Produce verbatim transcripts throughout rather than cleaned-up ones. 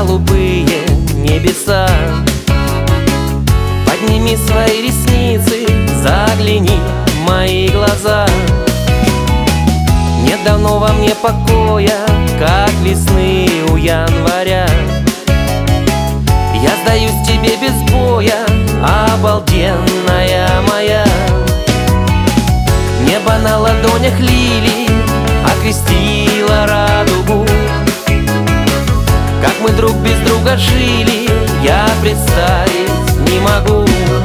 голубые небеса. Подними свои ресницы, загляни в мои глаза. Нет давно во мне покоя, как весны у января. Я сдаюсь тебе без боя, обалденная моя. Небо на ладонях лилий окрестило радугу. Как мы друг без друга жили, я представить не могу.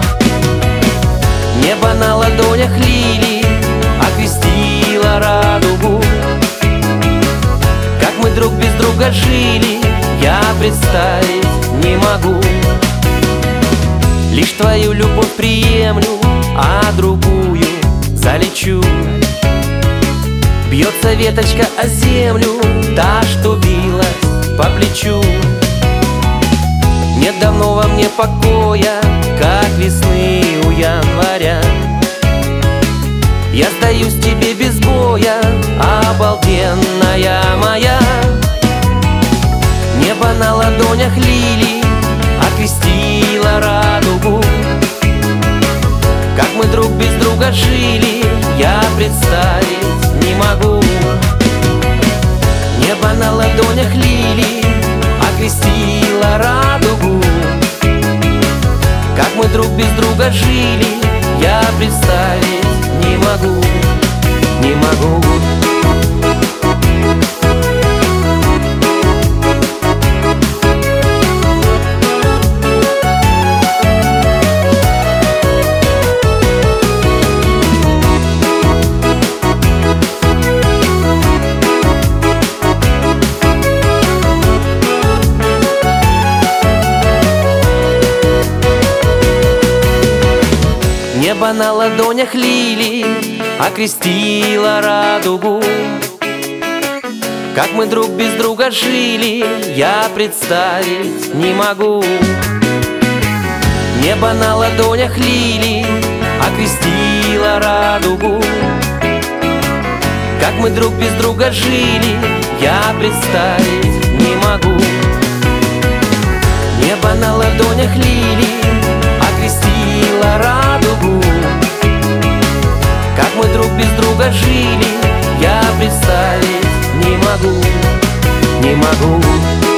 Небо на ладонях лилий окрестило радугу. Как мы друг без друга жили, я представить не могу. Лишь твою любовь приемлю, а другую залечу. Бьется веточка о землю, та, что билась по плечу. Нет давно во мне покоя, как весны у января. Я сдаюсь тебе без боя, обалденная моя. Небо на ладонях лилий окрестило радугу. Как мы друг без друга жили, я представить не могу. Небо на ладонях лилий окрестило радугу. Как мы друг без друга жили, я представить не могу, не могу. Небо на ладонях лилий окрестило радугу. Как мы друг без друга жили, я представить не могу. Небо на ладонях лилий окрестило радугу. Как мы друг без друга жили, я представить не могу. Небо на ладонях лилий окрестило радугу. Как мы друг без друга жили, я представить не могу, не могу.